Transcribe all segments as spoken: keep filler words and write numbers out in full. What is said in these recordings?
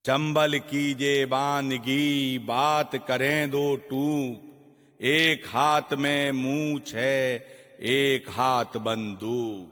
चंबल कीजे बानगी बात करें दो टूक, एक हाथ में मूछ है एक हाथ बंदूक।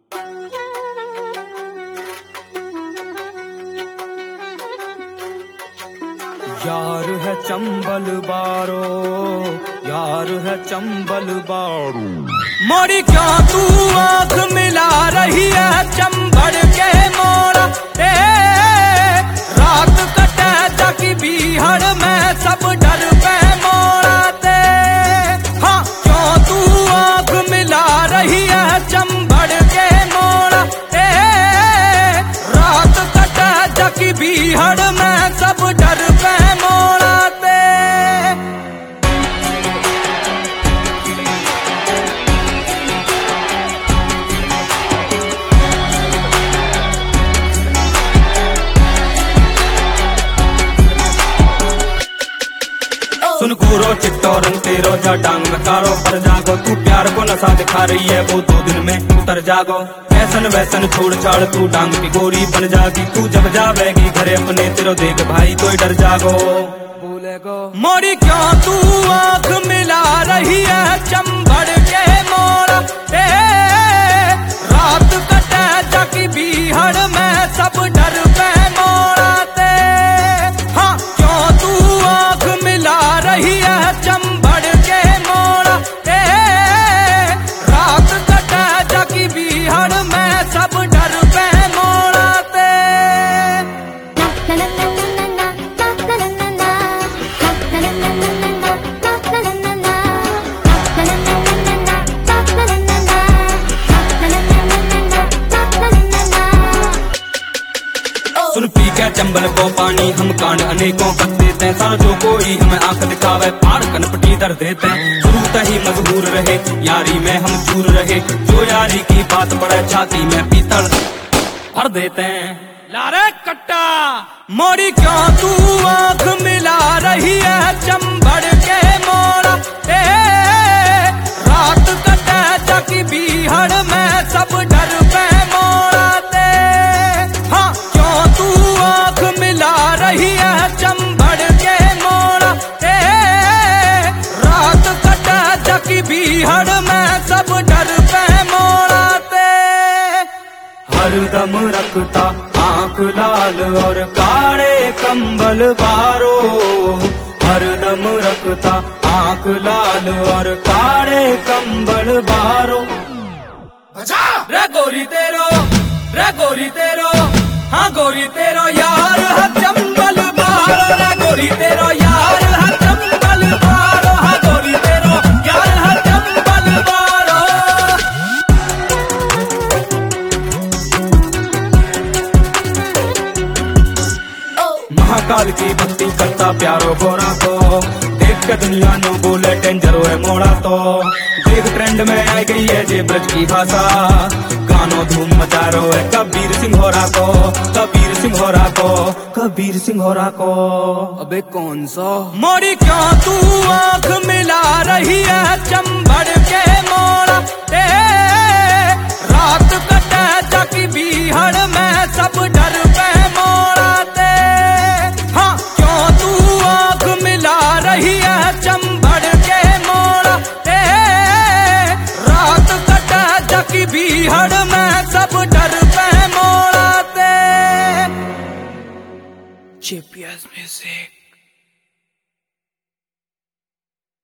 यार है चंबल बारो, यार है चंबल बारो। मोरी क्यों तू आंख मिला रही है चंबल के मोड़ा, ए रात कटे जाकी बीहड़ में सब डर पे मोड़ा ते। हाँ क्यों तू आंख मिला रही है चंबल के मोड़ा, ए रात कटे जाकी बीहड़ में सब डर पे मोड़ा ते। सुन गोरो चिट्टो रंग तेरो जा डांग में कारो पर जागो, तू प्यार को नशा दिखा रही है वो दो दिन में उतर जागो। ऐसन वैसन छोड़ छाड़ तू डांग की गोरी बन जागी, तू जब जावेगी घरे अपने तेरो देख भाई तो डर जागो। बोलेगो मोरी क्यों तू आंख मिला रही है चंबल के मोड़ा, ए रात कटे जाकी बीहड़ में सब डर पे मोड़ा ते। हाँ क्यों तू आंख मिला रही है चंबल के मोड़ा, ए रात कटे जाकी बीहड़ में सब डर पे मोड़ा ते। सुन पी के चंबल को पानी हम कांड अनेकों कर देते हैं, सारा जो कोई हमें आंख दिखावे पार कनपटी दर देते हैं। शुरू तक ही मजबूर रहे यारी में हम चूर रहे, जो यारी की बात पड़े छाती में पीतल भर देते हैं। लारे कट्टा मोरी क्यों तू आंख मिला रही है चंबल के मोड़ा, ए रात कटे जाकी बीहड़ में सब डर पे मोड़ा ते। हाँ क्यों तू आंख मिला रही है चंबल के मोड़ा, ए रात कटे जाकी बीहड़ में सब डर पे मोड़ा ते। हरदम रखता आंख लाल और काले कंबल बारो, हरदम रखता आंख लाल और काले कंबल बारो। रे गोरी तेरो, रे गोरी तेरो, हाँ गोरी तेरो यार है चंबल बारो, रे गोरी तेरो यार है चंबल बारो, हाँ गोरी तेरो यार है चंबल बारो। महाकाल की भक्ति करता प्यारो गोरा को, देख के दुनिया नो बोले डेंजरो है मोड़ा तो। देख ट्रेंड में आई गई है जे ब्रज की भाषा, गानों धूम मचा रो है कबीर सिंह होरा को, कबीर सिंह होरा को, कबीर सिंह होरा को। अबे कौन सा मोरी क्यों तू आंख मिला रही है चंबल के मोड़ा, ए रात कटे जाकी बीहड़ में सब डर पे मोड़ा ते। हाँ क्यों तू आंख मिला रही है चंबल के मोड़ा, ए रात कटे जाकी बीहड़ में सब डर पे मोड़ा ते। G P S music.